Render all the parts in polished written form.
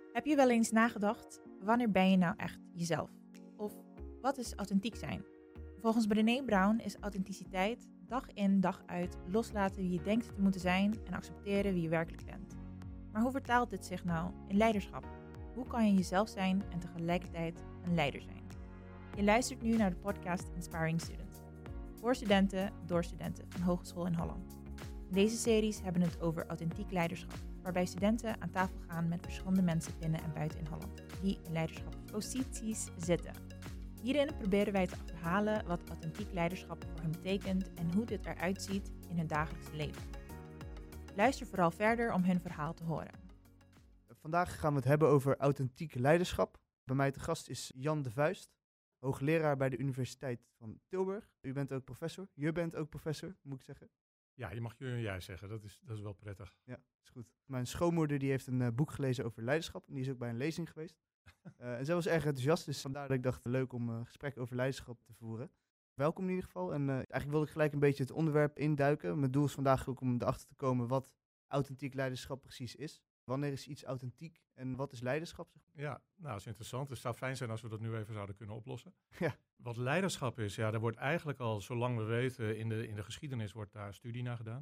Heb je wel eens nagedacht, wanneer ben je nou echt jezelf? Of wat is authentiek zijn? Volgens Brené Brown is authenticiteit dag in dag uit loslaten wie je denkt te moeten zijn en accepteren wie je werkelijk bent. Maar hoe vertaalt dit zich nou in leiderschap? Hoe kan je jezelf zijn en tegelijkertijd een leider zijn? Je luistert nu naar de podcast Inspiring Students. Voor studenten, door studenten van Hogeschool in Holland. Deze series hebben het over authentiek leiderschap, waarbij studenten aan tafel gaan met verschillende mensen binnen en buiten in Holland, die in leiderschapsposities zitten. Hierin proberen wij te achterhalen wat authentiek leiderschap voor hen betekent en hoe dit eruit ziet in hun dagelijkse leven. Luister vooral verder om hun verhaal te horen. Vandaag gaan we het hebben over authentiek leiderschap. Bij mij te gast is Jan de Vuist, hoogleraar bij de Universiteit van Tilburg. U bent ook professor. Je bent ook professor, moet ik zeggen. Ja, je mag je en jij zeggen. Dat is wel prettig. Ja, is goed. Mijn schoonmoeder die heeft een boek gelezen over leiderschap. En die is ook bij een lezing geweest. En zij was erg enthousiast. Dus vandaar dat ik dacht, leuk om een gesprek over leiderschap te voeren. Welkom in ieder geval. En eigenlijk wilde ik gelijk een beetje het onderwerp induiken. Mijn doel is vandaag ook om erachter te komen wat authentiek leiderschap precies is. Wanneer is iets authentiek en wat is leiderschap? Ja, nou, dat is interessant. Het zou fijn zijn als we dat nu even zouden kunnen oplossen. Ja. Wat leiderschap is, ja, daar wordt eigenlijk al, zolang we weten, in de geschiedenis wordt daar studie naar gedaan.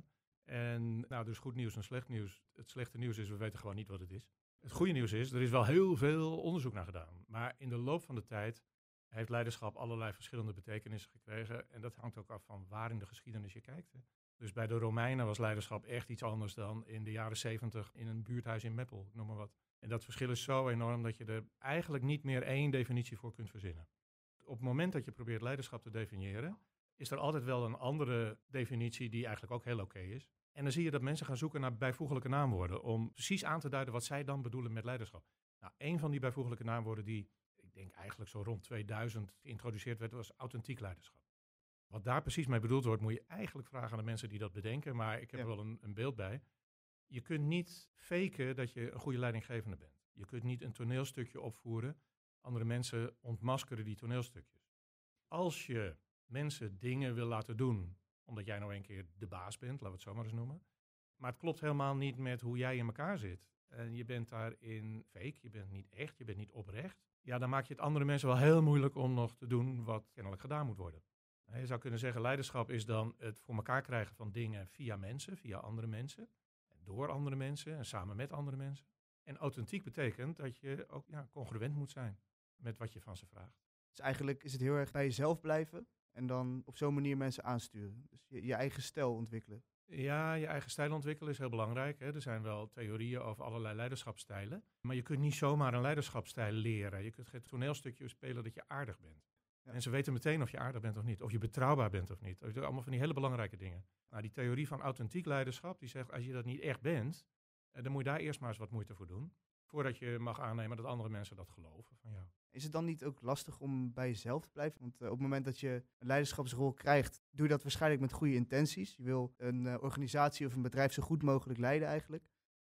En nou, dus goed nieuws en slecht nieuws. Het slechte nieuws is, we weten gewoon niet wat het is. Het goede nieuws is, er is wel heel veel onderzoek naar gedaan. Maar in de loop van de tijd heeft leiderschap allerlei verschillende betekenissen gekregen. En dat hangt ook af van waar in de geschiedenis je kijkt. Hè. Dus bij de Romeinen was leiderschap echt iets anders dan in de jaren 70 in een buurthuis in Meppel, ik noem maar wat. En dat verschil is zo enorm dat je er eigenlijk niet meer één definitie voor kunt verzinnen. Op het moment dat je probeert leiderschap te definiëren, is er altijd wel een andere definitie die eigenlijk ook heel oké is. En dan zie je dat mensen gaan zoeken naar bijvoeglijke naamwoorden om precies aan te duiden wat zij dan bedoelen met leiderschap. Nou, een van die bijvoeglijke naamwoorden die, ik denk eigenlijk zo rond 2000 geïntroduceerd werd, was authentiek leiderschap. Wat daar precies mee bedoeld wordt, moet je eigenlijk vragen aan de mensen die dat bedenken, maar ik heb er wel een beeld bij. Je kunt niet faken dat je een goede leidinggevende bent. Je kunt niet een toneelstukje opvoeren. Andere mensen ontmaskeren die toneelstukjes. Als je mensen dingen wil laten doen, omdat jij nou een keer de baas bent, laten we het zo maar eens noemen. Maar het klopt helemaal niet met hoe jij in elkaar zit. En je bent daarin fake, je bent niet echt, je bent niet oprecht. Ja, dan maak je het andere mensen wel heel moeilijk om nog te doen wat kennelijk gedaan moet worden. Je zou kunnen zeggen, leiderschap is dan het voor elkaar krijgen van dingen via mensen, via andere mensen. Door andere mensen en samen met andere mensen. En authentiek betekent dat je ook congruent moet zijn met wat je van ze vraagt. Dus eigenlijk is het heel erg bij jezelf blijven en dan op zo'n manier mensen aansturen. Dus je eigen stijl ontwikkelen. Ja, je eigen stijl ontwikkelen is heel belangrijk. Hè. Er zijn wel theorieën over allerlei leiderschapsstijlen. Maar je kunt niet zomaar een leiderschapsstijl leren. Je kunt geen toneelstukje spelen dat je aardig bent. Ja. En ze weten meteen of je aardig bent of niet. Of je betrouwbaar bent of niet. Allemaal van die hele belangrijke dingen. Nou, die theorie van authentiek leiderschap, die zegt als je dat niet echt bent, dan moet je daar eerst maar eens wat moeite voor doen. Voordat je mag aannemen dat andere mensen dat geloven van jou. Is het dan niet ook lastig om bij jezelf te blijven? Want op het moment dat je een leiderschapsrol krijgt, doe je dat waarschijnlijk met goede intenties. Je wil een organisatie of een bedrijf zo goed mogelijk leiden eigenlijk.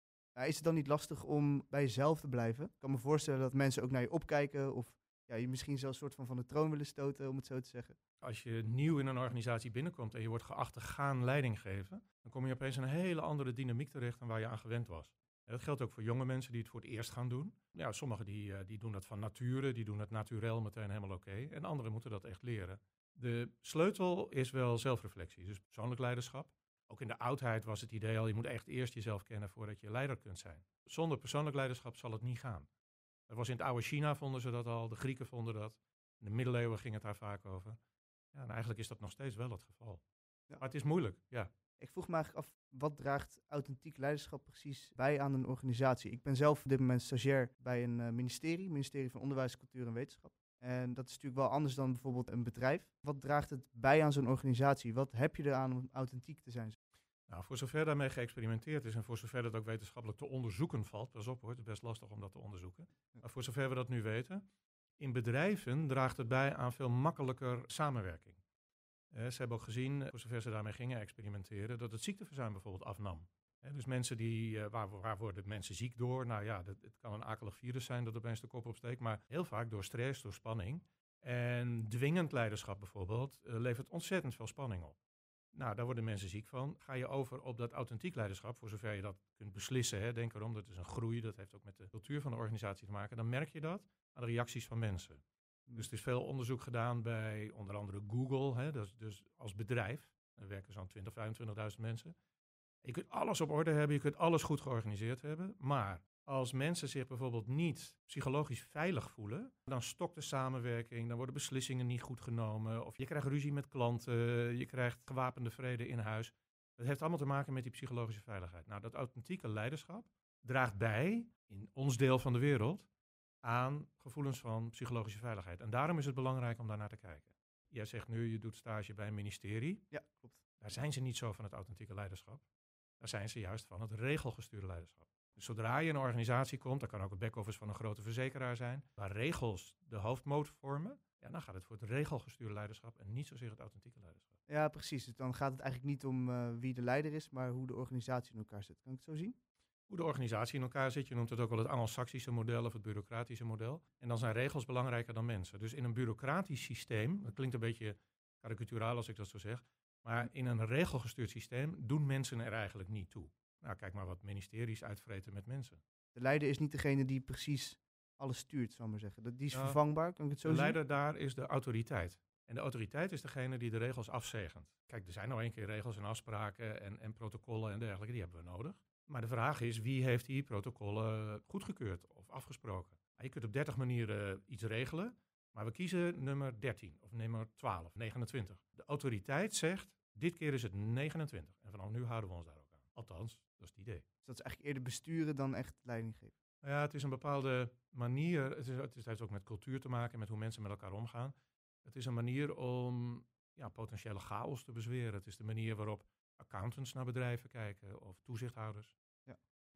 Is het dan niet lastig om bij jezelf te blijven? Ik kan me voorstellen dat mensen ook naar je opkijken of je misschien zelfs een soort van de troon willen stoten, om het zo te zeggen. Als je nieuw in een organisatie binnenkomt en je wordt geacht te gaan leiding geven, dan kom je opeens in een hele andere dynamiek terecht dan waar je aan gewend was. En dat geldt ook voor jonge mensen die het voor het eerst gaan doen. Ja, sommigen die doen dat van nature, die doen het naturel meteen helemaal oké. En anderen moeten dat echt leren. De sleutel is wel zelfreflectie, dus persoonlijk leiderschap. Ook in de oudheid was het idee al, je moet echt eerst jezelf kennen voordat je leider kunt zijn. Zonder persoonlijk leiderschap zal het niet gaan. Dat was in het oude China, vonden ze dat al, de Grieken vonden dat. In de middeleeuwen ging het daar vaak over. Ja, en eigenlijk is dat nog steeds wel het geval. Ja. Maar het is moeilijk, ja. Ik vroeg me eigenlijk af, wat draagt authentiek leiderschap precies bij aan een organisatie? Ik ben zelf op dit moment stagiair bij een ministerie van Onderwijs, Cultuur en Wetenschap. En dat is natuurlijk wel anders dan bijvoorbeeld een bedrijf. Wat draagt het bij aan zo'n organisatie? Wat heb je eraan om authentiek te zijn? Nou, voor zover daarmee geëxperimenteerd is en voor zover dat ook wetenschappelijk te onderzoeken valt, pas op hoor, het is best lastig om dat te onderzoeken. Maar voor zover we dat nu weten, in bedrijven draagt het bij aan veel makkelijker samenwerking. Ze hebben ook gezien, voor zover ze daarmee gingen experimenteren, dat het ziekteverzuim bijvoorbeeld afnam. Dus mensen waar worden mensen ziek door? Nou ja, het kan een akelig virus zijn dat opeens de kop opsteekt, maar heel vaak door stress, door spanning. En dwingend leiderschap bijvoorbeeld levert ontzettend veel spanning op. Nou, daar worden mensen ziek van. Ga je over op dat authentiek leiderschap, voor zover je dat kunt beslissen. Hè, denk erom, dat is een groei, dat heeft ook met de cultuur van de organisatie te maken. Dan merk je dat aan de reacties van mensen. Dus er is veel onderzoek gedaan bij onder andere Google, hè, dus als bedrijf. Er werken zo'n 20.000, 25.000 mensen. Je kunt alles op orde hebben, je kunt alles goed georganiseerd hebben. Maar als mensen zich bijvoorbeeld niet psychologisch veilig voelen, dan stokt de samenwerking, dan worden beslissingen niet goed genomen. Of je krijgt ruzie met klanten, je krijgt gewapende vrede in huis. Dat heeft allemaal te maken met die psychologische veiligheid. Nou, dat authentieke leiderschap draagt bij, in ons deel van de wereld, aan gevoelens van psychologische veiligheid. En daarom is het belangrijk om daarnaar te kijken. Jij zegt nu, je doet stage bij een ministerie. Ja, klopt. Daar zijn ze niet zo van het authentieke leiderschap. Daar zijn ze juist van het regelgestuurde leiderschap. Dus zodra je in een organisatie komt, dat kan ook een back-office van een grote verzekeraar zijn, waar regels de hoofdmoot vormen, ja, dan gaat het voor het regelgestuurde leiderschap en niet zozeer het authentieke leiderschap. Ja, precies. Dus dan gaat het eigenlijk niet om wie de leider is, maar hoe de organisatie in elkaar zit. Kan ik het zo zien? Hoe de organisatie in elkaar zit, je noemt het ook wel het Anglo-Saxische model of het bureaucratische model. En dan zijn regels belangrijker dan mensen. Dus in een bureaucratisch systeem, dat klinkt een beetje karikaturaal als ik dat zo zeg, maar in een regelgestuurd systeem doen mensen er eigenlijk niet toe. Nou, kijk maar wat ministeries uitvreten met mensen. De leider is niet degene die precies alles stuurt, zal ik maar zeggen. Die is Ja, vervangbaar, kan ik het zo De zien? leider daar is de autoriteit. En de autoriteit is degene die de regels afzegent. Kijk, er zijn nou een keer regels en afspraken en protocollen en dergelijke, die hebben we nodig. Maar de vraag is, wie heeft die protocollen goedgekeurd of afgesproken? Je kunt op 30 manieren iets regelen, maar we kiezen nummer 13 of nummer 12, 29. De autoriteit zegt, dit keer is het 29. En vanaf nu houden we ons daar ook aan. Althans, dat is het idee. Dus dat is eigenlijk eerder besturen dan echt leiding geven. Ja, het is een bepaalde manier, het heeft ook met cultuur te maken, met hoe mensen met elkaar omgaan. Het is een manier om potentiële chaos te bezweren. Het is de manier waarop accountants naar bedrijven kijken of toezichthouders. Ja.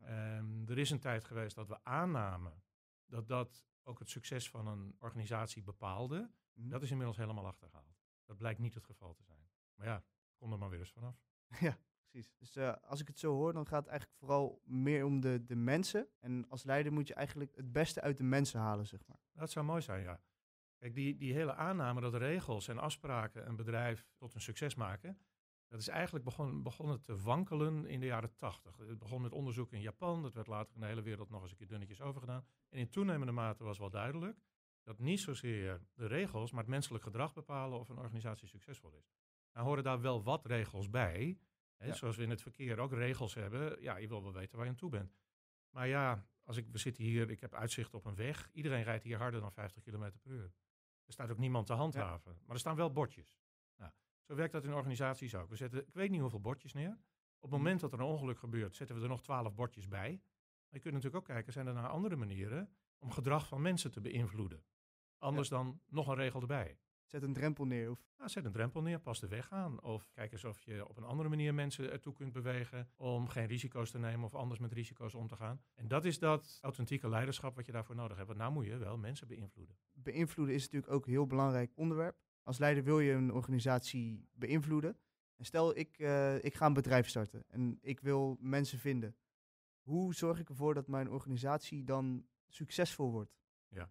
Er is een tijd geweest dat we aannamen dat ook het succes van een organisatie bepaalde. Dat is inmiddels helemaal achtergehaald. Dat blijkt niet het geval te zijn. Maar ja, kom er maar weer eens vanaf. Ja, precies. Dus als ik het zo hoor, dan gaat het eigenlijk vooral meer om de mensen. En als leider moet je eigenlijk het beste uit de mensen halen, zeg maar. Dat zou mooi zijn, ja. Kijk, die hele aanname dat regels en afspraken een bedrijf tot een succes maken, dat is eigenlijk begonnen te wankelen in de jaren 80. Het begon met onderzoek in Japan, dat werd later in de hele wereld nog eens een keer dunnetjes overgedaan. En in toenemende mate was wel duidelijk dat niet zozeer de regels, maar het menselijk gedrag bepalen of een organisatie succesvol is. Nou horen daar wel wat regels bij, hè, zoals we in het verkeer ook regels hebben. Ja, je wil wel weten waar je aan toe bent. Maar ja, we zitten hier, ik heb uitzicht op een weg. Iedereen rijdt hier harder dan 50 km per uur. Er staat ook niemand te handhaven. Ja. Maar er staan wel bordjes. Nou, zo werkt dat in organisaties ook. We zetten, ik weet niet hoeveel bordjes neer. Op het moment dat er een ongeluk gebeurt, zetten we er nog 12 bordjes bij. Maar je kunt natuurlijk ook kijken, zijn er nou andere manieren om gedrag van mensen te beïnvloeden? Anders dan nog een regel erbij. Zet een drempel neer. Of... Nou, zet een drempel neer, pas de weg aan. Of kijk eens of je op een andere manier mensen ertoe kunt bewegen om geen risico's te nemen of anders met risico's om te gaan. En dat is dat authentieke leiderschap wat je daarvoor nodig hebt. Want nou moet je wel mensen beïnvloeden. Beïnvloeden is natuurlijk ook een heel belangrijk onderwerp. Als leider wil je een organisatie beïnvloeden. En stel, ik ga een bedrijf starten en ik wil mensen vinden. Hoe zorg ik ervoor dat mijn organisatie dan succesvol wordt? Ja.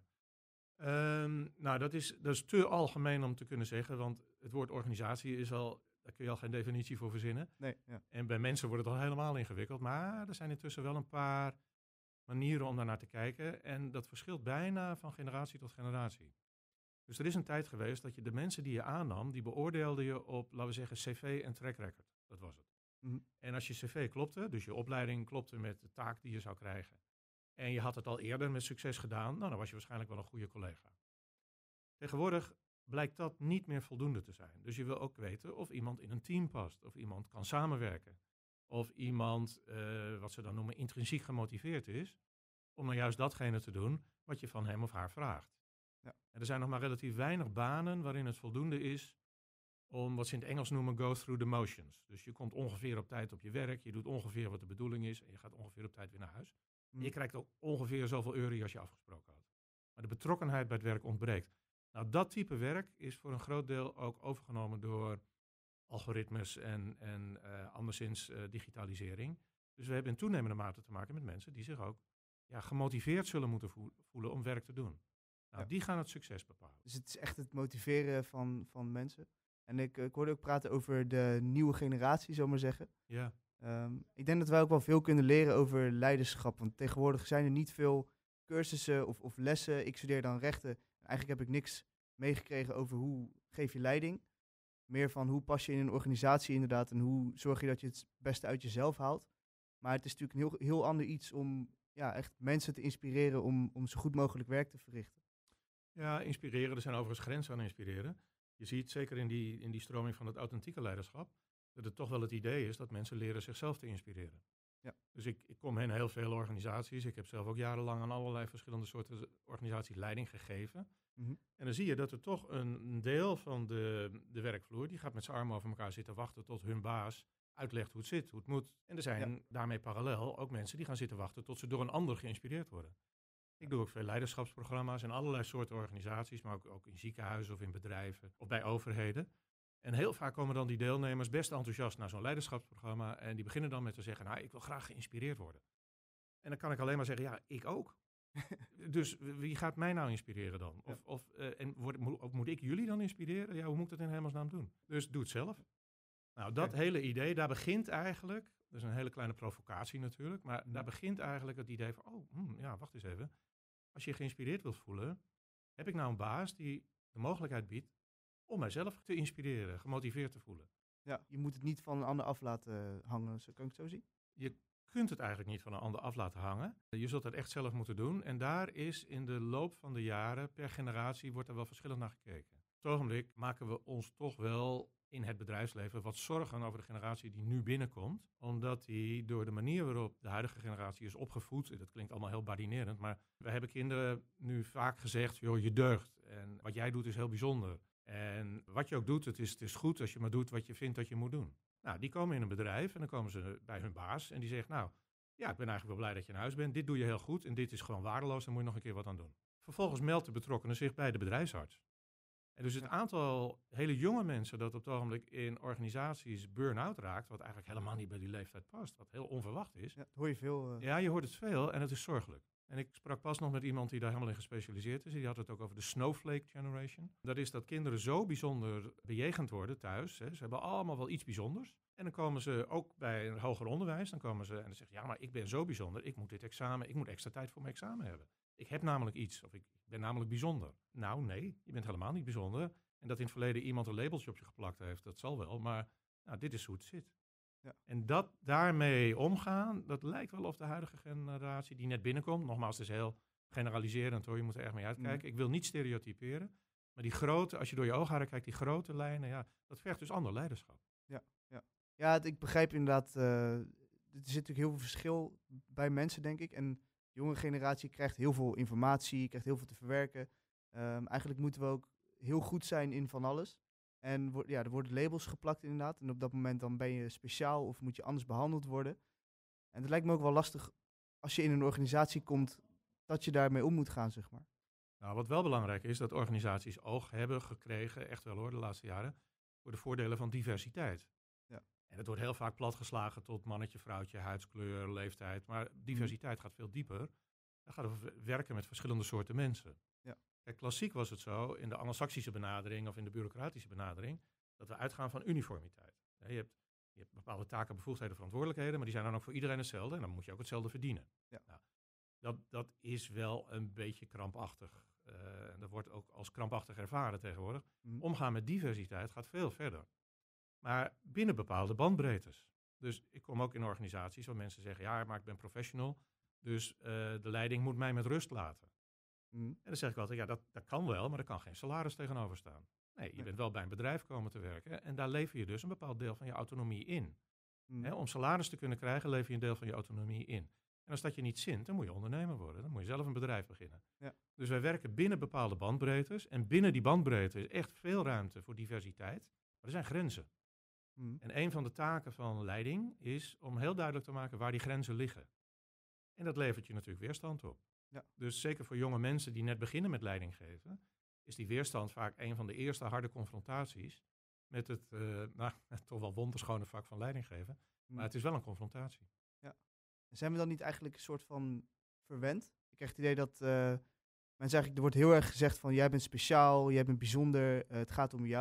Nou, dat is te algemeen om te kunnen zeggen, want het woord organisatie is al, daar kun je al geen definitie voor verzinnen. Nee, ja. En bij mensen wordt het al helemaal ingewikkeld, maar er zijn intussen wel een paar manieren om daarnaar te kijken en dat verschilt bijna van generatie tot generatie. Dus er is een tijd geweest dat je de mensen die je aannam, die beoordeelde je op, laten we zeggen, cv en track record. Dat was het. Mm-hmm. En als je cv klopte, dus je opleiding klopte met de taak die je zou krijgen, en je had het al eerder met succes gedaan, nou, dan was je waarschijnlijk wel een goede collega. Tegenwoordig blijkt dat niet meer voldoende te zijn. Dus je wil ook weten of iemand in een team past, of iemand kan samenwerken, of iemand, wat ze dan noemen, intrinsiek gemotiveerd is, om nou juist datgene te doen wat je van hem of haar vraagt. Ja. En er zijn nog maar relatief weinig banen waarin het voldoende is om wat ze in het Engels noemen go through the motions. Dus je komt ongeveer op tijd op je werk, je doet ongeveer wat de bedoeling is en je gaat ongeveer op tijd weer naar huis. Je krijgt ook ongeveer zoveel euro als je afgesproken had. Maar de betrokkenheid bij het werk ontbreekt. Nou, dat type werk is voor een groot deel ook overgenomen door algoritmes en anderszins digitalisering. Dus we hebben in toenemende mate te maken met mensen die zich ook gemotiveerd zullen moeten voelen om werk te doen. Nou, die gaan het succes bepalen. Dus het is echt het motiveren van mensen. En ik hoorde ook praten over de nieuwe generatie, zou ik maar zeggen. Ja. Ik denk dat wij ook wel veel kunnen leren over leiderschap. Want tegenwoordig zijn er niet veel cursussen of lessen. Ik studeer dan rechten. Eigenlijk heb ik niks meegekregen over hoe geef je leiding. Meer van hoe pas je in een organisatie inderdaad en hoe zorg je dat je het beste uit jezelf haalt. Maar het is natuurlijk een heel ander iets om echt mensen te inspireren om zo goed mogelijk werk te verrichten. Ja, inspireren. Er zijn overigens grenzen aan inspireren. Je ziet zeker in die stroming van het authentieke leiderschap, dat het toch wel het idee is dat mensen leren zichzelf te inspireren. Ja. Dus ik kom in heel veel organisaties. Ik heb zelf ook jarenlang aan allerlei verschillende soorten organisaties leiding gegeven. Mhm. En dan zie je dat er toch een deel van de werkvloer, die gaat met zijn armen over elkaar zitten wachten tot hun baas uitlegt hoe het zit, hoe het moet. En er zijn daarmee parallel ook mensen die gaan zitten wachten tot ze door een ander geïnspireerd worden. Ik doe ook veel leiderschapsprogramma's in allerlei soorten organisaties, maar ook in ziekenhuizen of in bedrijven of bij overheden. En heel vaak komen dan die deelnemers best enthousiast naar zo'n leiderschapsprogramma en die beginnen dan met te zeggen, nou, ik wil graag geïnspireerd worden. En dan kan ik alleen maar zeggen, ja, ik ook. Dus wie gaat mij nou inspireren dan? Moet ik jullie dan inspireren? Ja, hoe moet ik dat in hemelsnaam doen? Dus doe het zelf. Nou, dat hele idee, daar begint eigenlijk, dat is een hele kleine provocatie natuurlijk, maar daar begint eigenlijk het idee van, wacht eens even. Als je geïnspireerd wilt voelen, heb ik nou een baas die de mogelijkheid biedt om mijzelf te inspireren, gemotiveerd te voelen. Ja, je moet het niet van een ander af laten hangen, kan ik het zo zien? Je kunt het eigenlijk niet van een ander af laten hangen. Je zult dat echt zelf moeten doen. En daar is in de loop van de jaren, per generatie, wordt er wel verschillend naar gekeken. Op het ogenblik maken we ons toch wel in het bedrijfsleven wat zorgen over de generatie die nu binnenkomt. Omdat die door de manier waarop de huidige generatie is opgevoed, dat klinkt allemaal heel badinerend, maar we hebben kinderen nu vaak gezegd, joh, je deugt. En wat jij doet is heel bijzonder. En wat je ook doet, het is goed als je maar doet wat je vindt dat je moet doen. Nou, die komen in een bedrijf en dan komen ze bij hun baas en die zegt, nou, ja, ik ben eigenlijk wel blij dat je in huis bent. Dit doe je heel goed en dit is gewoon waardeloos, daar moet je nog een keer wat aan doen. Vervolgens meldt de betrokkenen zich bij de bedrijfsarts. En dus het aantal hele jonge mensen dat op het ogenblik in organisaties burn-out raakt, wat eigenlijk helemaal niet bij die leeftijd past, wat heel onverwacht is. Ja, dat hoor je veel. Ja, je hoort het veel en het is zorgelijk. En ik sprak pas nog met iemand die daar helemaal in gespecialiseerd is. Die had het ook over de snowflake generation. Dat is dat kinderen zo bijzonder bejegend worden thuis. Hè. Ze hebben allemaal wel iets bijzonders. En dan komen ze ook bij een hoger onderwijs. Dan komen ze en dan zeggen ja, maar ik ben zo bijzonder. Ik moet dit examen, ik moet extra tijd voor mijn examen hebben. Ik heb namelijk iets of ik ben namelijk bijzonder. Nou nee, je bent helemaal niet bijzonder. En dat in het verleden iemand een labeltje op je geplakt heeft, dat zal wel. Maar nou, dit is hoe het zit. Ja. En dat daarmee omgaan, dat lijkt wel of de huidige generatie die net binnenkomt, nogmaals, het is heel generaliserend hoor, je moet er echt mee uitkijken. Ik wil niet stereotyperen, maar die grote, als je door je oogharen kijkt, die grote lijnen, ja, dat vergt dus ander leiderschap. Ja, ik begrijp inderdaad, er zit natuurlijk heel veel verschil bij mensen, denk ik. En de jonge generatie krijgt heel veel informatie, krijgt heel veel te verwerken. Eigenlijk moeten we ook heel goed zijn in van alles. En er worden labels geplakt inderdaad. En op dat moment dan ben je speciaal of moet je anders behandeld worden. En het lijkt me ook wel lastig als je in een organisatie komt, dat je daarmee om moet gaan, zeg maar. Nou, wat wel belangrijk is, dat organisaties oog hebben gekregen, echt wel hoor, de laatste jaren, voor de voordelen van diversiteit. Ja. En dat wordt heel vaak platgeslagen tot mannetje, vrouwtje, huidskleur, leeftijd. Maar diversiteit gaat veel dieper. Dan gaat het werken met verschillende soorten mensen. Ja. Kijk, klassiek was het zo, in de anglo-saxische benadering of in de bureaucratische benadering, dat we uitgaan van uniformiteit. Je hebt bepaalde taken, bevoegdheden, verantwoordelijkheden, maar die zijn dan ook voor iedereen hetzelfde en dan moet je ook hetzelfde verdienen. Ja. Nou, dat is wel een beetje krampachtig. Dat wordt ook als krampachtig ervaren tegenwoordig. Omgaan met diversiteit gaat veel verder. Maar binnen bepaalde bandbreedtes. Dus ik kom ook in organisaties waar mensen zeggen, ja, maar ik ben professional, dus de leiding moet mij met rust laten. En dan zeg ik altijd, ja, dat kan wel, maar er kan geen salaris tegenover staan. Nee, je bent wel bij een bedrijf komen te werken en daar lever je dus een bepaald deel van je autonomie in. Om salaris te kunnen krijgen, lever je een deel van je autonomie in. En als dat je niet zint, dan moet je ondernemer worden. Dan moet je zelf een bedrijf beginnen. Ja. Dus wij werken binnen bepaalde bandbreedtes. En binnen die bandbreedte is echt veel ruimte voor diversiteit. Maar er zijn grenzen. En een van de taken van leiding is om heel duidelijk te maken waar die grenzen liggen. En dat levert je natuurlijk weerstand op. Ja. Dus zeker voor jonge mensen die net beginnen met leiding geven, is die weerstand vaak een van de eerste harde confrontaties met het toch wel wonderschone vak van leiding geven. Maar het is wel een confrontatie. Zijn we dan niet eigenlijk een soort van verwend? Ik krijg het idee dat mensen eigenlijk, er wordt heel erg gezegd van jij bent speciaal, jij bent bijzonder, het gaat om jou.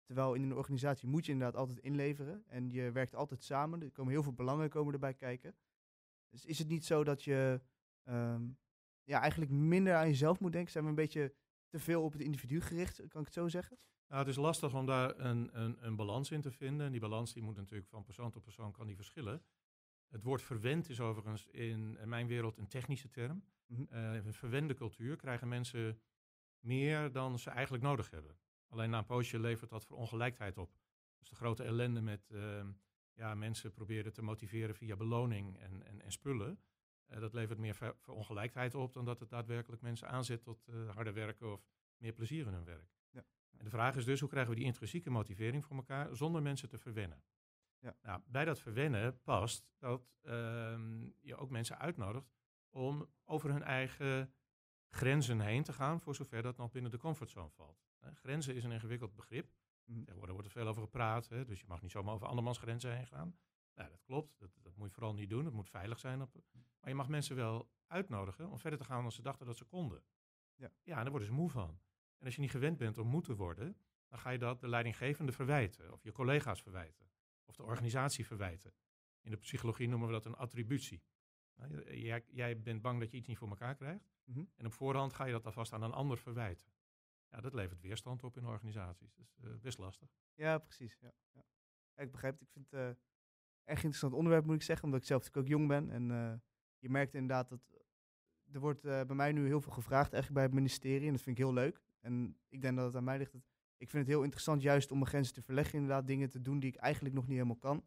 Terwijl in een organisatie moet je inderdaad altijd inleveren. En je werkt altijd samen. Er komen heel veel belangen erbij kijken. Dus is het niet zo dat je eigenlijk minder aan jezelf moet denken? Zijn we een beetje te veel op het individu gericht, kan ik het zo zeggen? Nou, het is lastig om daar een balans in te vinden. En die balans die moet natuurlijk van persoon tot persoon kan die verschillen. Het woord verwend is overigens in mijn wereld een technische term. Een verwende cultuur krijgen mensen meer dan ze eigenlijk nodig hebben. Alleen na een poosje levert dat verongelijkheid op. Dus de grote ellende met mensen proberen te motiveren via beloning en spullen. Dat levert meer verongelijkheid op dan dat het daadwerkelijk mensen aanzet tot harder werken of meer plezier in hun werk. Ja. En de vraag is dus, hoe krijgen we die intrinsieke motivering voor elkaar zonder mensen te verwennen? Ja. Nou, bij dat verwennen past dat je ook mensen uitnodigt om over hun eigen grenzen heen te gaan, voor zover dat nog binnen de comfortzone valt. Grenzen is een ingewikkeld begrip. Daar wordt er veel over gepraat, dus je mag niet zomaar over andermans grenzen heen gaan. Nou, dat klopt, dat moet je vooral niet doen, het moet veilig zijn. Maar je mag mensen wel uitnodigen om verder te gaan dan ze dachten dat ze konden. Ja, en daar worden ze moe van. En als je niet gewend bent om moe te worden, dan ga je dat de leidinggevende verwijten, of je collega's verwijten, of de organisatie verwijten. In de psychologie noemen we dat een attributie. Nou, jij bent bang dat je iets niet voor elkaar krijgt. En op voorhand ga je dat alvast aan een ander verwijten. Ja, dat levert weerstand op in organisaties. Dus best lastig. Ja, precies. Ja. Ik begrijp het. Ik vind het een erg interessant onderwerp, moet ik zeggen. Omdat ik zelf natuurlijk ook jong ben. En je merkt inderdaad dat er wordt bij mij nu heel veel gevraagd eigenlijk bij het ministerie. En dat vind ik heel leuk. En ik denk dat het aan mij ligt. Ik vind het heel interessant juist om mijn grenzen te verleggen. Inderdaad, dingen te doen die ik eigenlijk nog niet helemaal kan.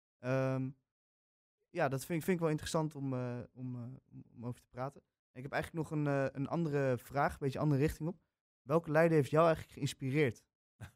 Dat vind ik wel interessant om over te praten. En ik heb eigenlijk nog een andere vraag, een beetje andere richting op. Welke leider heeft jou eigenlijk geïnspireerd?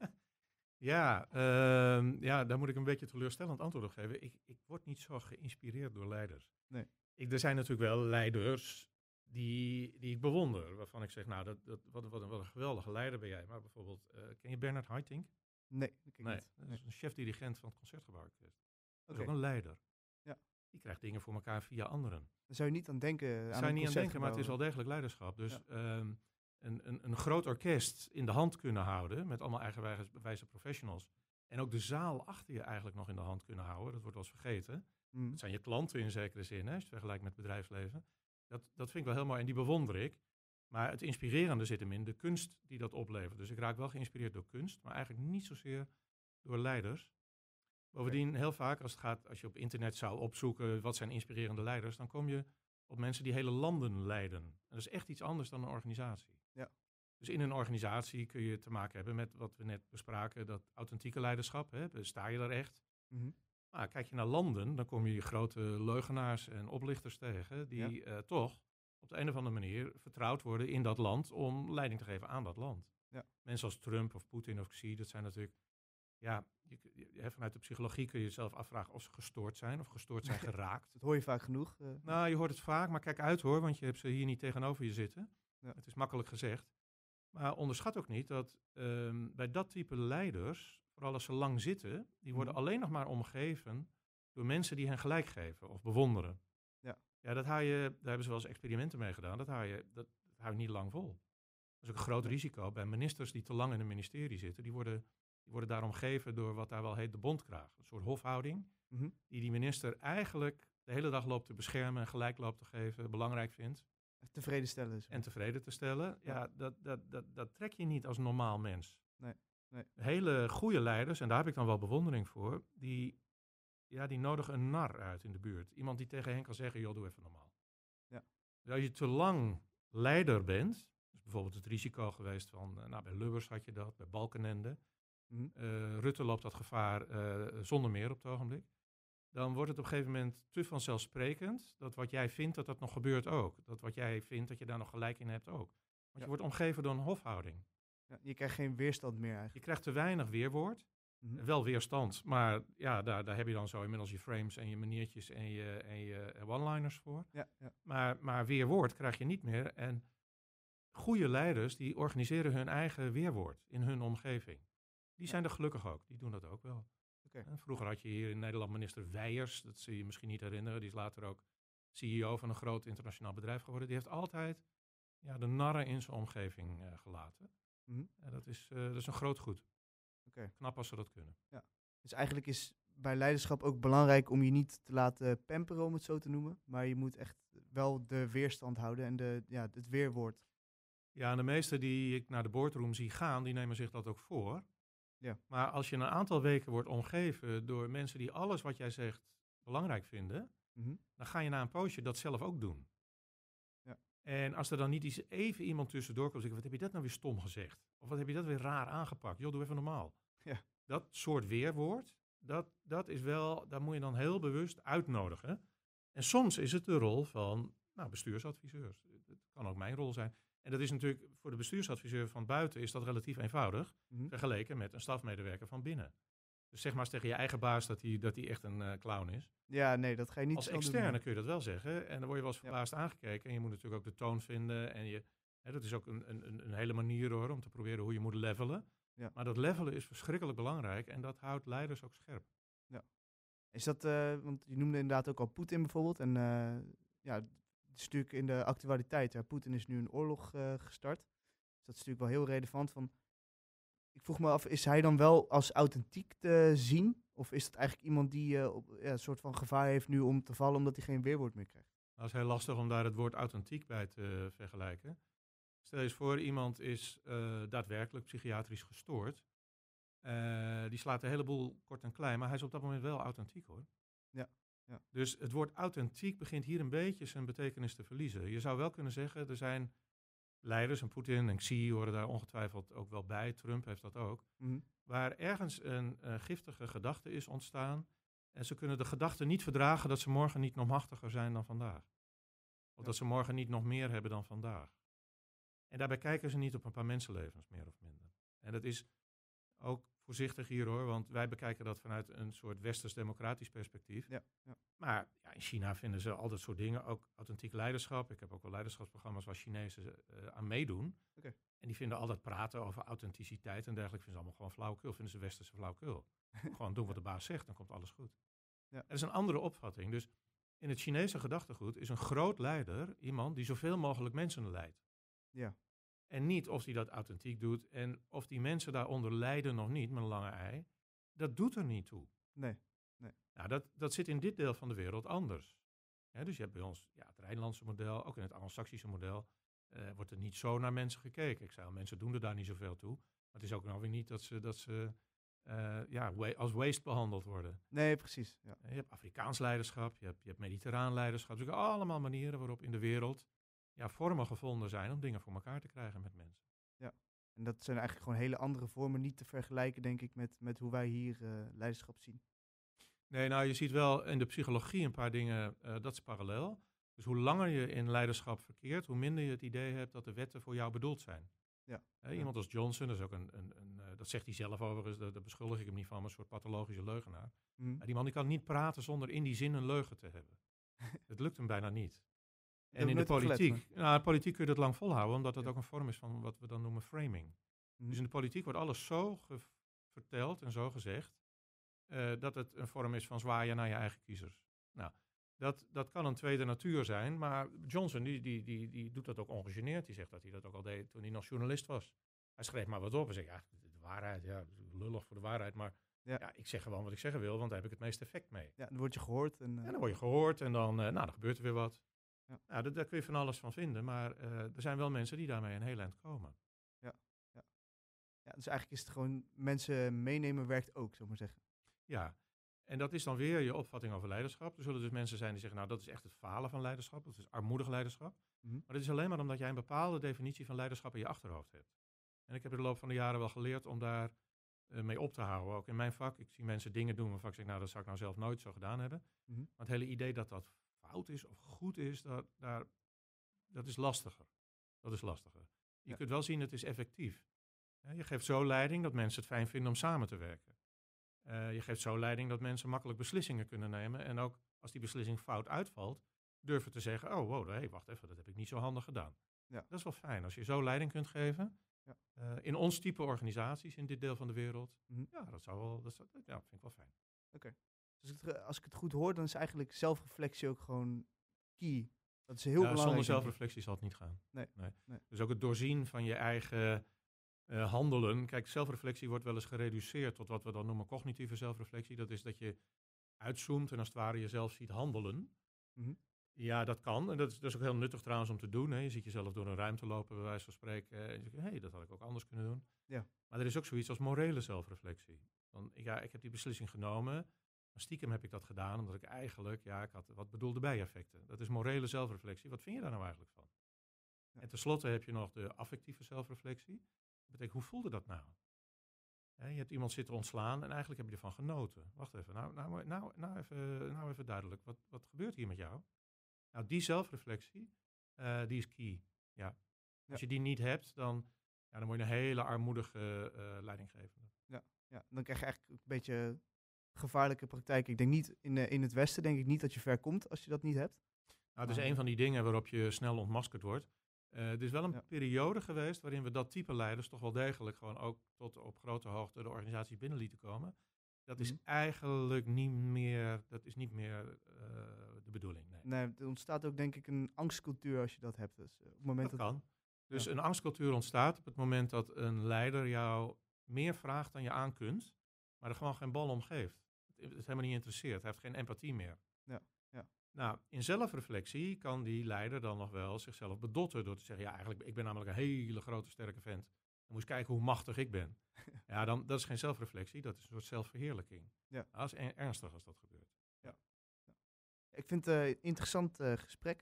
Daar moet ik een beetje teleurstellend antwoord op geven. Ik word niet zo geïnspireerd door leiders. Nee. Er zijn natuurlijk wel leiders die ik bewonder. Waarvan ik zeg, nou, wat een geweldige leider ben jij. Maar bijvoorbeeld, ken je Bernard Haitink? Nee, dat ken ik niet. Dat is een chef-dirigent van het Concertgebouworkest. Dat is Oké. ook een leider. Ja. Die krijgt dingen voor elkaar via anderen. Daar zou je niet aan denken. Daar zou je niet aan denken, maar het is wel degelijk leiderschap. Dus een groot orkest in de hand kunnen houden, met allemaal eigenwijze professionals. En ook de zaal achter je eigenlijk nog in de hand kunnen houden. Dat wordt wel eens vergeten. Dat zijn je klanten in zekere zin, als je het vergelijkt met het bedrijfsleven. Dat vind ik wel heel mooi en die bewonder ik. Maar het inspirerende zit hem in de kunst die dat oplevert. Dus ik raak wel geïnspireerd door kunst, maar eigenlijk niet zozeer door leiders. Bovendien, heel vaak als je op internet zou opzoeken wat zijn inspirerende leiders, dan kom je op mensen die hele landen leiden. En dat is echt iets anders dan een organisatie. Ja. Dus in een organisatie kun je te maken hebben met wat we net bespraken, dat authentieke leiderschap. Sta je daar echt? Maar kijk je naar landen, dan kom je grote leugenaars en oplichters tegen die toch op de een of andere manier vertrouwd worden in dat land om leiding te geven aan dat land. Ja. Mensen als Trump of Poetin of Xi, dat zijn natuurlijk, vanuit de psychologie kun je jezelf afvragen of ze gestoord zijn of gestoord zijn geraakt. Dat hoor je vaak genoeg. Nou, je hoort het vaak, maar kijk uit hoor, want je hebt ze hier niet tegenover je zitten. Ja. Het is makkelijk gezegd. Maar onderschat ook niet dat bij dat type leiders, vooral als ze lang zitten, die worden alleen nog maar omgeven door mensen die hen gelijk geven of bewonderen. Ja, daar hebben ze wel eens experimenten mee gedaan. Dat hou je niet lang vol. Dat is ook een groot risico bij ministers die te lang in een ministerie zitten. Die worden daar omgeven door wat daar wel heet de bondkraag. Een soort hofhouding die minister eigenlijk de hele dag loopt te beschermen en gelijk loopt te geven, belangrijk vindt. Tevreden stellen. En tevreden te stellen. Ja, dat trek je niet als normaal mens. Nee. Hele goede leiders, en daar heb ik dan wel bewondering voor, die nodigen een nar uit in de buurt. Iemand die tegen hen kan zeggen, joh, doe even normaal. Ja. Dus als je te lang leider bent, dus bijvoorbeeld het risico geweest van, bij Lubbers had je dat, bij Balkenende. Rutte loopt dat gevaar zonder meer op het ogenblik. Dan wordt het op een gegeven moment te vanzelfsprekend dat wat jij vindt, dat nog gebeurt ook. Dat wat jij vindt, dat je daar nog gelijk in hebt ook. Want je wordt omgeven door een hofhouding. Ja, je krijgt geen weerstand meer eigenlijk. Je krijgt te weinig weerwoord. Wel weerstand, maar ja, daar heb je dan zo inmiddels je frames en je maniertjes en je one-liners voor. Ja. Maar weerwoord krijg je niet meer. En goede leiders, die organiseren hun eigen weerwoord in hun omgeving. Die zijn er gelukkig ook, die doen dat ook wel. Okay. Vroeger had je hier in Nederland minister Weijers, dat zul je misschien niet herinneren. Die is later ook CEO van een groot internationaal bedrijf geworden. Die heeft altijd de narren in zijn omgeving gelaten. Dat is een groot goed. Oké. Knap als ze dat kunnen. Dus eigenlijk is bij leiderschap ook belangrijk om je niet te laten pamperen, om het zo te noemen. Maar je moet echt wel de weerstand houden en het weerwoord. Ja, en de meesten die ik naar de boardroom zie gaan, die nemen zich dat ook voor. Ja. Maar als je een aantal weken wordt omgeven door mensen die alles wat jij zegt belangrijk vinden, Mhm. dan ga je na een poosje dat zelf ook doen. Ja. En als er dan niet even iemand tussendoor komt en zegt, wat heb je dat nou weer stom gezegd? Of wat heb je dat weer raar aangepakt? Joh, doe even normaal. Ja. Dat soort weerwoord, dat is wel, daar moet je dan heel bewust uitnodigen. En soms is het de rol van bestuursadviseurs. Het kan ook mijn rol zijn. En dat is natuurlijk voor de bestuursadviseur van buiten is dat relatief eenvoudig, Mhm. vergeleken met een stafmedewerker van binnen. Dus zeg maar eens tegen je eigen baas dat hij echt een clown is. Ja, nee, dat ga je niet Als snel doen. externe kun je dat wel zeggen. En dan word je wel eens Ja. verbaasd aangekeken. En je moet natuurlijk ook de toon vinden. En dat is ook een hele manier hoor, om te proberen hoe je moet levelen. Ja. Maar dat levelen is verschrikkelijk belangrijk. En dat houdt leiders ook scherp. Is dat, want je noemde inderdaad ook al Poetin bijvoorbeeld. En het is natuurlijk in de actualiteit. Ja, Poetin is nu een oorlog gestart. Dus dat is natuurlijk wel heel relevant. Ik vroeg me af, is hij dan wel als authentiek te zien? Of is dat eigenlijk iemand die een soort van gevaar heeft nu om te vallen omdat hij geen weerwoord meer krijgt? Dat is heel lastig om daar het woord authentiek bij te vergelijken. Stel je eens voor, iemand is daadwerkelijk psychiatrisch gestoord. Die slaat een heleboel kort en klein, maar hij is op dat moment wel authentiek hoor. Ja. Dus het woord authentiek begint hier een beetje zijn betekenis te verliezen. Je zou wel kunnen zeggen, er zijn leiders, en Poetin en Xi horen daar ongetwijfeld ook wel bij, Trump heeft dat ook, Mhm. waar ergens een giftige gedachte is ontstaan en ze kunnen de gedachte niet verdragen dat ze morgen niet nog machtiger zijn dan vandaag. Of dat ze morgen niet nog meer hebben dan vandaag. En daarbij kijken ze niet op een paar mensenlevens, meer of minder. En dat is ook voorzichtig hier hoor, want wij bekijken dat vanuit een soort westers-democratisch perspectief. Ja. Maar in China vinden ze al dat soort dingen, ook authentiek leiderschap. Ik heb ook wel leiderschapsprogramma's waar Chinezen aan meedoen. Oké. En die vinden al dat praten over authenticiteit en dergelijke, vinden ze allemaal gewoon flauwekul, vinden ze westerse flauwekul. Gewoon doen wat de baas zegt, dan komt alles goed. Ja. Er is een andere opvatting. Dus in het Chinese gedachtegoed is een groot leider iemand die zoveel mogelijk mensen leidt. Ja. En niet of hij dat authentiek doet en of die mensen daaronder lijden nog niet, met een lange ei. Dat doet er niet toe. Nee. Nou, dat zit in dit deel van de wereld anders. Dus je hebt bij ons het Rijnlandse model, ook in het Anglo-Saxische model, wordt er niet zo naar mensen gekeken. Ik zei al, mensen doen er daar niet zoveel toe. Maar het is ook nog weer niet dat ze als waste behandeld worden. Nee, precies. Ja. Je hebt Afrikaans leiderschap, je hebt mediterraan leiderschap. Dus allemaal manieren waarop in de wereld vormen gevonden zijn om dingen voor elkaar te krijgen met mensen. En dat zijn eigenlijk gewoon hele andere vormen, niet te vergelijken, denk ik, met hoe wij hier leiderschap zien. Nee, nou je ziet wel in de psychologie een paar dingen, dat is parallel. Dus hoe langer je in leiderschap verkeert, hoe minder je het idee hebt dat de wetten voor jou bedoeld zijn. Ja. Iemand als Johnson, dat is ook dat zegt hij zelf overigens, daar beschuldig ik hem niet van, maar een soort pathologische leugenaar. Mhm. Die man die kan niet praten zonder in die zin een leugen te hebben. Het lukt hem bijna niet. heb En in de nooit op gelet, politiek kun je dat lang volhouden, omdat dat Ja. ook een vorm is van wat we dan noemen framing. Mhm. Dus in de politiek wordt alles zo verteld en zo gezegd, dat het een vorm is van zwaaien naar je eigen kiezers. Nou, dat kan een tweede natuur zijn, maar Johnson die doet dat ook ongegeneerd. Die zegt dat hij dat ook al deed toen hij nog journalist was. Hij schreef maar wat op en zegt, de waarheid, lullig voor de waarheid, maar ik zeg gewoon wat ik zeggen wil, want daar heb ik het meeste effect mee. Ja, dan word je gehoord. En En dan word je gehoord en dan gebeurt er weer wat. Ja. Nou, daar kun je van alles van vinden, maar er zijn wel mensen die daarmee een heel eind komen. ja, dus eigenlijk is het gewoon mensen meenemen werkt ook, zou ik maar zeggen. Ja, en dat is dan weer je opvatting over leiderschap. Er zullen dus mensen zijn die zeggen, nou dat is echt het falen van leiderschap, dat is armoedig leiderschap. Mhm. Maar dat is alleen maar omdat jij een bepaalde definitie van leiderschap in je achterhoofd hebt. En ik heb in de loop van de jaren wel geleerd om daar mee op te houden. Ook in mijn vak, ik zie mensen dingen doen waarvan ik zeg, nou dat zou ik nou zelf nooit zo gedaan hebben. Mhm. Maar het hele idee dat dat fout is of goed is, dat is lastiger. Dat is lastiger. Je Ja. kunt wel zien, het is effectief. Je geeft zo leiding dat mensen het fijn vinden om samen te werken. Je geeft zo leiding dat mensen makkelijk beslissingen kunnen nemen. En ook als die beslissing fout uitvalt, durven te zeggen, oh wow, hey, wacht even, dat heb ik niet zo handig gedaan. Ja. Dat is wel fijn. Als je zo leiding kunt geven, Ja. in ons type organisaties in dit deel van de wereld, Mhm. vind ik wel fijn. Dus als ik het goed hoor, dan is eigenlijk zelfreflectie ook gewoon key. Dat is heel Ja, belangrijk. zonder denk ik. zelfreflectie zal het niet gaan. Nee. Dus ook het doorzien van je eigen handelen. Kijk, zelfreflectie wordt wel eens gereduceerd tot wat we dan noemen cognitieve zelfreflectie. Dat is dat je uitzoomt en als het ware jezelf ziet handelen. Mhm. Ja, dat kan. En dat is ook heel nuttig trouwens om te doen. Hè. Je ziet jezelf door een ruimte lopen, bij wijze van spreken. En je zegt, dat had ik ook anders kunnen doen. Ja. Maar er is ook zoiets als morele zelfreflectie. Ik heb die beslissing genomen. Maar stiekem heb ik dat gedaan, omdat ik eigenlijk, ik had wat bedoelde bijeffecten. Dat is morele zelfreflectie. Wat vind je daar nou eigenlijk van? Ja. En tenslotte heb je nog de affectieve zelfreflectie. Dat betekent, hoe voelde dat nou? Je hebt iemand zitten ontslaan en eigenlijk heb je ervan genoten. Wacht even, nou even duidelijk. Wat gebeurt hier met jou? Nou, die zelfreflectie, die is key. Ja. Als je die niet hebt, dan word je een hele armoedige leidinggevende. Ja, dan krijg je eigenlijk een beetje gevaarlijke praktijk. Ik denk niet, in het Westen denk ik niet dat je ver komt als je dat niet hebt. Nou, het is een van die dingen waarop je snel ontmaskerd wordt. Er is wel een periode geweest waarin we dat type leiders toch wel degelijk gewoon ook tot op grote hoogte de organisatie binnen lieten komen. Dat is eigenlijk niet meer, de bedoeling. Nee, er ontstaat ook denk ik een angstcultuur als je dat hebt. Dus, op het moment dat kan. Dus een angstcultuur ontstaat op het moment dat een leider jou meer vraagt dan je aan kunt, maar er gewoon geen bal om geeft. Het helemaal niet interesseert. Hij heeft geen empathie meer. Ja. Nou, in zelfreflectie kan die leider dan nog wel zichzelf bedotten door te zeggen, eigenlijk, ik ben namelijk een hele grote sterke vent. Dan moet je kijken hoe machtig ik ben. Dat is geen zelfreflectie, dat is een soort zelfverheerlijking. Ja. Dat is ernstig als dat gebeurt. Ja. Ik vind het een interessant gesprek.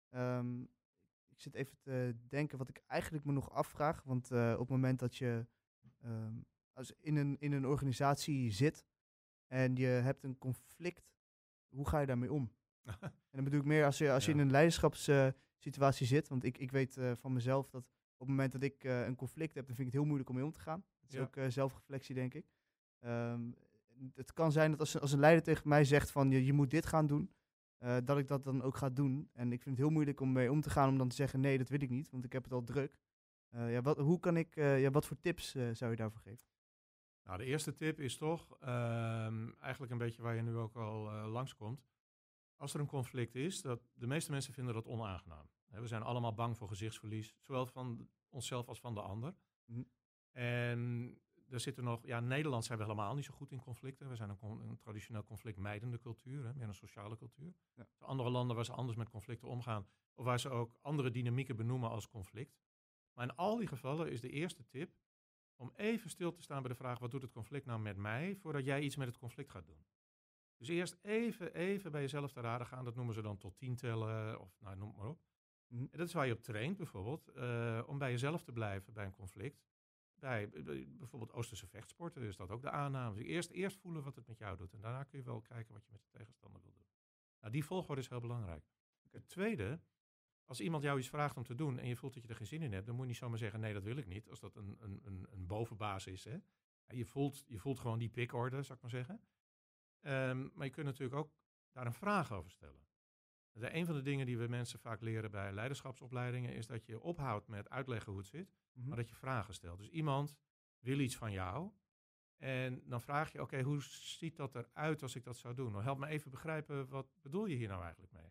Ik zit even te denken wat ik eigenlijk me nog afvraag. Want op het moment dat je als in een organisatie zit en je hebt een conflict, hoe ga je daarmee om? En dan bedoel ik meer als je in een leiderschapssituatie zit. Want ik weet van mezelf dat op het moment dat ik een conflict heb, dan vind ik het heel moeilijk om mee om te gaan. Dat is ook zelfreflectie, denk ik. Het kan zijn dat als een leider tegen mij zegt van je moet dit gaan doen, dat ik dat dan ook ga doen. En ik vind het heel moeilijk om mee om te gaan om dan te zeggen nee, dat wil ik niet, want ik heb het al druk. Wat voor tips zou je daarvoor geven? Nou, de eerste tip is toch eigenlijk een beetje waar je nu ook al langskomt. Als er een conflict is, de meeste mensen vinden dat onaangenaam. We zijn allemaal bang voor gezichtsverlies, zowel van onszelf als van de ander. En er zitten nog, in Nederland zijn we helemaal niet zo goed in conflicten. We zijn een traditioneel conflictmijdende cultuur, meer een sociale cultuur. Ja. Andere landen waar ze anders met conflicten omgaan, of waar ze ook andere dynamieken benoemen als conflict. Maar in al die gevallen is de eerste tip om even stil te staan bij de vraag, wat doet het conflict nou met mij, voordat jij iets met het conflict gaat doen. Dus eerst even bij jezelf te raden gaan, dat noemen ze dan tot 10 tellen, of noem maar op. En dat is waar je op traint bijvoorbeeld, om bij jezelf te blijven bij een conflict. Bij bijvoorbeeld Oosterse vechtsporten is dat ook de aanname. Dus eerst voelen wat het met jou doet en daarna kun je wel kijken wat je met de tegenstander wil doen. Nou, die volgorde is heel belangrijk. Het tweede, als iemand jou iets vraagt om te doen en je voelt dat je er geen zin in hebt, dan moet je niet zomaar zeggen, nee, dat wil ik niet. Als dat een bovenbaas is. Hè. Je voelt gewoon die pikorde, zou ik maar zeggen. Maar je kunt natuurlijk ook daar een vraag over stellen. Een van de dingen die we mensen vaak leren bij leiderschapsopleidingen is dat je ophoudt met uitleggen hoe het zit, maar dat je vragen stelt. Dus iemand wil iets van jou en dan vraag je, oké, hoe ziet dat eruit als ik dat zou doen? Nou, help me even begrijpen, wat bedoel je hier nou eigenlijk mee?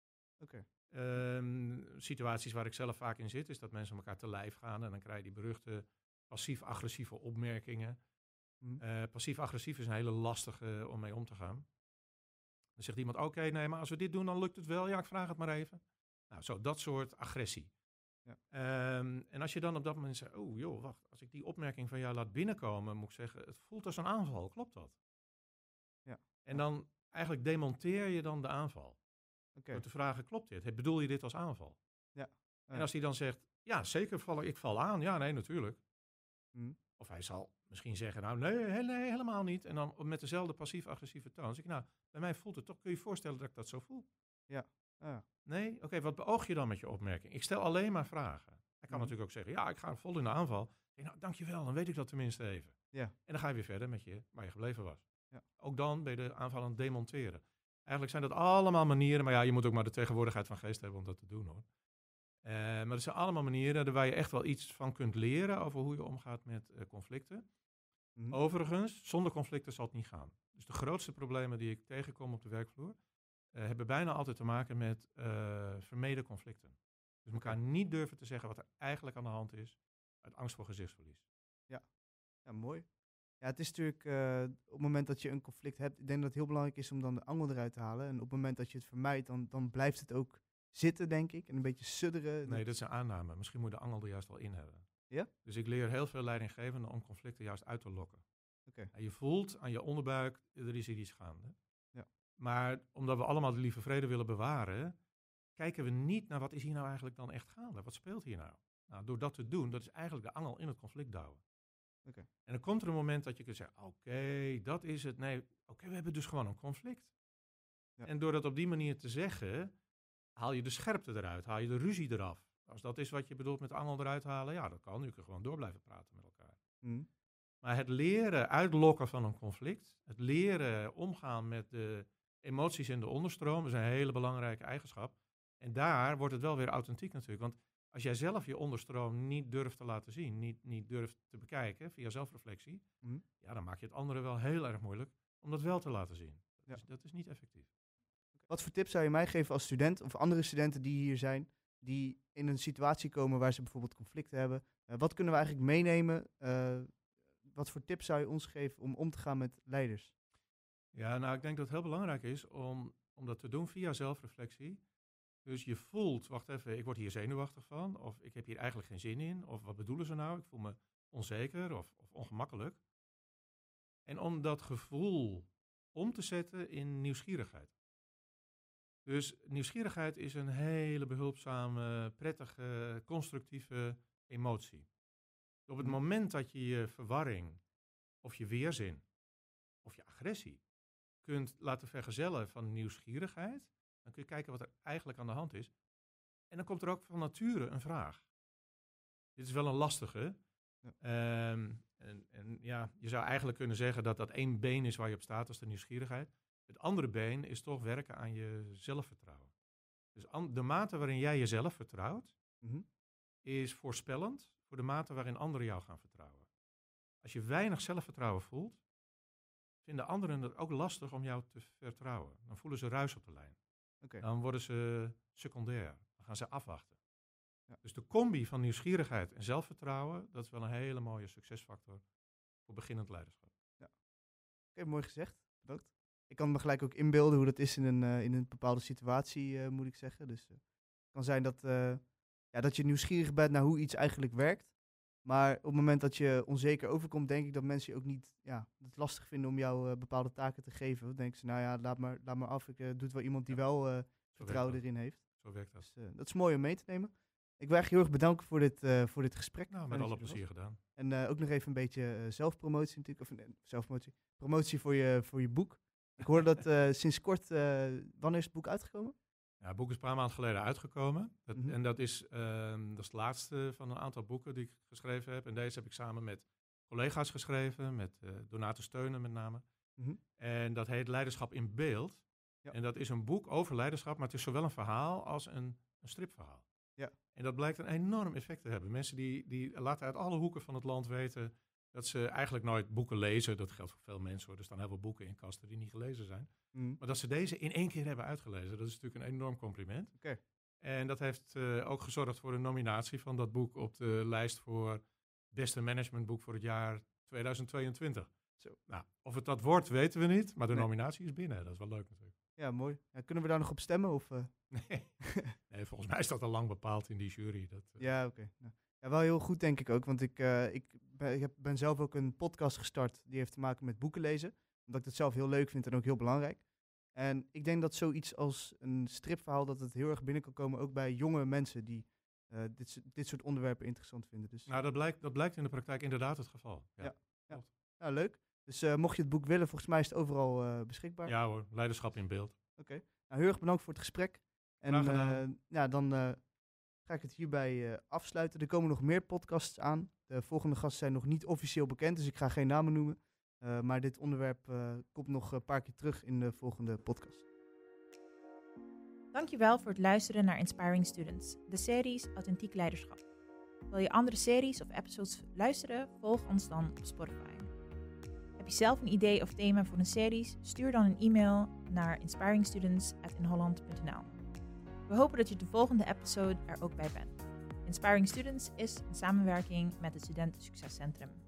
Situaties waar ik zelf vaak in zit, is dat mensen elkaar te lijf gaan en dan krijg je die beruchte passief-agressieve opmerkingen. Passief-agressief is een hele lastige om mee om te gaan. Dan zegt iemand, oké, nee, maar als we dit doen, dan lukt het wel. Ja, ik vraag het maar even. Nou, dat soort agressie. Ja. En als je dan op dat moment zegt, oh joh, wacht, als ik die opmerking van jou laat binnenkomen, moet ik zeggen, het voelt als een aanval, klopt dat? Ja. En dan eigenlijk demonteer je dan de aanval. Door te vragen, klopt dit? Bedoel je dit als aanval? Ja. En als hij dan zegt, ja, zeker, ik val aan. Ja, nee, natuurlijk. Of hij zal misschien zeggen, nou nee, helemaal niet. En dan met dezelfde passief-agressieve toon zeg ik, nou, bij mij voelt het toch, kun je je voorstellen dat ik dat zo voel? Ja. Nee? Oké, wat beoog je dan met je opmerking? Ik stel alleen maar vragen. Hij kan natuurlijk ook zeggen, ja, ik ga vol in de aanval. Nou, dankjewel, dan weet ik dat tenminste even. Ja. En dan ga je weer verder met waar je gebleven was. Ja. Ook dan ben je de aanval aan het demonteren. Eigenlijk zijn dat allemaal manieren, maar je moet ook maar de tegenwoordigheid van geest hebben om dat te doen, hoor. Maar er zijn allemaal manieren waar je echt wel iets van kunt leren over hoe je omgaat met conflicten. Overigens, zonder conflicten zal het niet gaan. Dus de grootste problemen die ik tegenkom op de werkvloer hebben bijna altijd te maken met vermeden conflicten. Dus elkaar niet durven te zeggen wat er eigenlijk aan de hand is uit angst voor gezichtsverlies. Ja, mooi. Ja, het is natuurlijk op het moment dat je een conflict hebt, ik denk dat het heel belangrijk is om dan de angel eruit te halen. En op het moment dat je het vermijdt, dan blijft het ook zitten, denk ik. En een beetje sudderen. Nee, dat is een aanname. Misschien moet je de angel er juist al in hebben. Ja? Dus ik leer heel veel leidinggevenden om conflicten juist uit te lokken. Oké. En je voelt aan je onderbuik, er is hier iets gaande. Ja. Maar omdat we allemaal de lieve vrede willen bewaren, kijken we niet naar wat is hier nou eigenlijk dan echt gaande. Wat speelt hier nou? Nou, door dat te doen, dat is eigenlijk de angel in het conflict douwen. Oké. En dan komt er een moment dat je kunt zeggen, oké, dat is het. Nee, oké, we hebben dus gewoon een conflict. Ja. En door dat op die manier te zeggen, haal je de scherpte eruit, haal je de ruzie eraf. Als dat is wat je bedoelt met de angel eruit halen, ja, dat kan. Je kunt gewoon door blijven praten met elkaar. Mhm. Maar het leren uitlokken van een conflict, het leren omgaan met de emoties in de onderstroom, is een hele belangrijke eigenschap. En daar wordt het wel weer authentiek natuurlijk. Want als jij zelf je onderstroom niet durft te laten zien, niet durft te bekijken via zelfreflectie, Mhm. ja, dan maak je het anderen wel heel erg moeilijk om dat wel te laten zien. Ja. Dat is niet effectief. Wat voor tips zou je mij geven als student of andere studenten die hier zijn, die in een situatie komen waar ze bijvoorbeeld conflicten hebben? Wat kunnen we eigenlijk meenemen? Wat voor tips zou je ons geven om te gaan met leiders? Ja, nou, ik denk dat het heel belangrijk is om dat te doen via zelfreflectie. Dus je voelt, wacht even, ik word hier zenuwachtig van, of ik heb hier eigenlijk geen zin in, of wat bedoelen ze nou? Ik voel me onzeker of ongemakkelijk. En om dat gevoel om te zetten in nieuwsgierigheid. Dus nieuwsgierigheid is een hele behulpzame, prettige, constructieve emotie. Op het moment dat je je verwarring, of je weerzin, of je agressie kunt laten vergezellen van nieuwsgierigheid, dan kun je kijken wat er eigenlijk aan de hand is. En dan komt er ook van nature een vraag. Dit is wel een lastige. Ja. En ja, je zou eigenlijk kunnen zeggen dat dat één been is waar je op staat, dat is de nieuwsgierigheid. Het andere been is toch werken aan je zelfvertrouwen. Dus de mate waarin jij jezelf vertrouwt, Mhm. is voorspellend voor de mate waarin anderen jou gaan vertrouwen. Als je weinig zelfvertrouwen voelt, vinden anderen het ook lastig om jou te vertrouwen. Dan voelen ze ruis op de lijn. Oké. Dan worden ze secundair. Dan gaan ze afwachten. Ja. Dus de combi van nieuwsgierigheid en zelfvertrouwen, dat is wel een hele mooie succesfactor voor beginnend leiderschap. Oké, mooi gezegd. Bedankt. Ik kan me gelijk ook inbeelden hoe dat is in een bepaalde situatie, moet ik zeggen. Dus het kan zijn dat je nieuwsgierig bent naar hoe iets eigenlijk werkt. Maar op het moment dat je onzeker overkomt, denk ik dat mensen je ook niet het lastig vinden om jou bepaalde taken te geven. Dan denken ze, nou ja, laat maar af. Ik doe het wel iemand die wel vertrouwen werkt erin heeft. Zo werkt dat. Dus dat is mooi om mee te nemen. Ik wil eigenlijk heel erg bedanken voor dit gesprek. Nou, Fijn met dat alle je er was. plezier gedaan. En ook nog even een beetje zelfpromotie natuurlijk. Of zelfpromotie. Promotie voor je boek. Ik hoorde dat sinds kort, wanneer is het boek uitgekomen? Ja, het boek is een paar maanden geleden uitgekomen. Mhm. En dat is het laatste van een aantal boeken die ik geschreven heb. En deze heb ik samen met collega's geschreven, met Donate Steunen met name. Mhm. En dat heet Leiderschap in Beeld. Ja. En dat is een boek over leiderschap, maar het is zowel een verhaal als een stripverhaal. Ja. En dat blijkt een enorm effect te hebben. Mensen die laten uit alle hoeken van het land weten dat ze eigenlijk nooit boeken lezen. Dat geldt voor veel mensen hoor. Er staan heel veel boeken in kasten die niet gelezen zijn. Mhm. Maar dat ze deze in één keer hebben uitgelezen, dat is natuurlijk een enorm compliment. Oké. En dat heeft ook gezorgd voor een nominatie van dat boek op de lijst voor beste managementboek voor het jaar 2022. Zo. Nou, of het dat wordt, weten we niet, maar de Nee. nominatie is binnen. Dat is wel leuk natuurlijk. Ja, mooi. Ja, kunnen we daar nog op stemmen? Of, Nee, volgens mij is dat al lang bepaald in die jury. Ja, oké. Ja, wel heel goed denk ik ook, want ik ben zelf ook een podcast gestart die heeft te maken met boeken lezen. Omdat ik dat zelf heel leuk vind en ook heel belangrijk. En ik denk dat zoiets als een stripverhaal, dat het heel erg binnen kan komen, ook bij jonge mensen die dit soort onderwerpen interessant vinden. Dus Nou, dat blijkt in de praktijk inderdaad het geval. Ja, ja, leuk. Dus mocht je het boek willen, volgens mij is het overal beschikbaar. ja hoor, leiderschap in beeld. Oké. Nou, heel erg bedankt voor het gesprek. En Graag gedaan. dan ga ik het hierbij afsluiten. Er komen nog meer podcasts aan. De volgende gasten zijn nog niet officieel bekend, dus ik ga geen namen noemen. Maar dit onderwerp komt nog een paar keer terug in de volgende podcast. Dankjewel voor het luisteren naar Inspiring Students, de series Authentiek Leiderschap. Wil je andere series of episodes luisteren? Volg ons dan op Spotify. Heb je zelf een idee of thema voor een series? Stuur dan een e-mail naar inspiringstudents@inholland.nl. We hopen dat je de volgende episode er ook bij bent. Inspiring Students is een samenwerking met het Studenten Succescentrum.